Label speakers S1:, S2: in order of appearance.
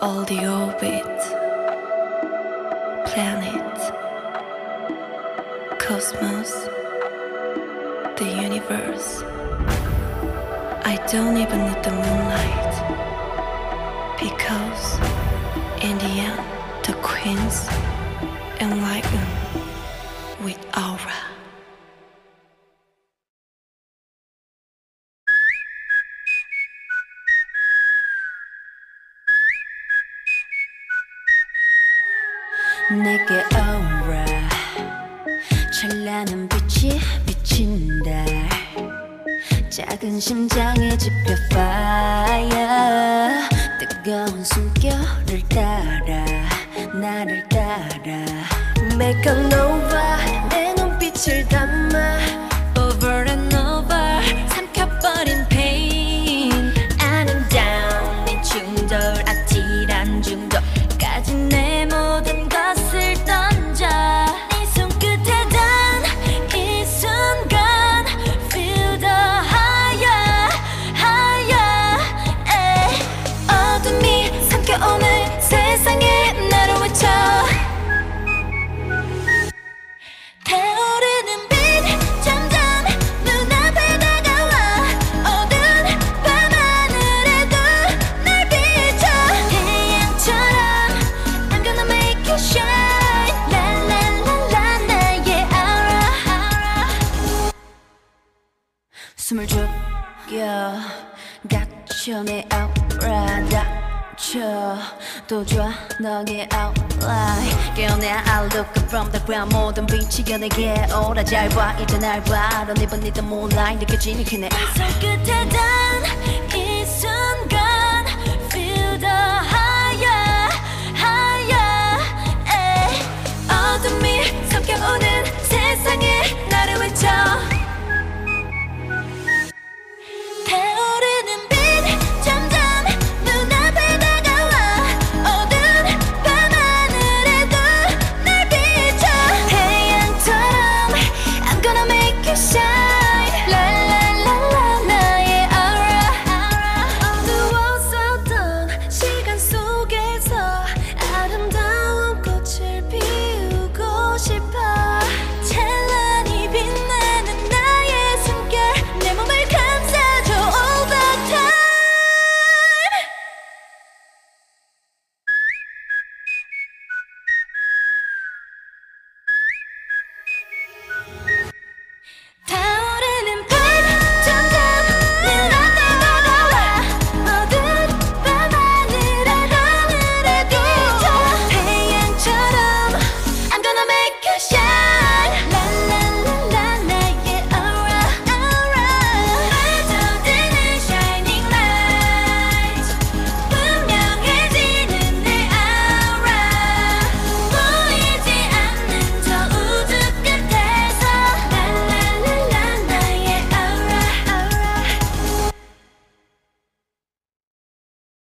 S1: all the orbit, planet, cosmos, the universe. I don't even need the moonlight, because in the end, the queens enlighten with aura.
S2: 내게 aura 찬란한 빛이 비친다 작은 심장에 집혀 fire 뜨거운 숨결을 따라 나를 따라 Make a nova 내 눈빛을 담아 Over and over 삼켜버린 pain 아름다운 네 충돌 아찔한 중독까지 내 모든 것을 던져 네 손끝에 단 이 순간 Feel the higher, higher 어둠이 삼켜오는 세상에 나를 외쳐 타오르는 빛 점점 눈앞에 다가와 어두운 밤하늘에도 날 비춰 태양처럼 I'm gonna make you shine 라라라라 나의 aura 숨을 죽여 닫혀 내 aura 닫혀 또 좋아 너의 outline 깨어내 I look up from the ground 모든 빛이 겨내게 오라 잘 봐 이제 날 봐 Don't even need the moonlight 느껴지니 그네 이 손끝에 단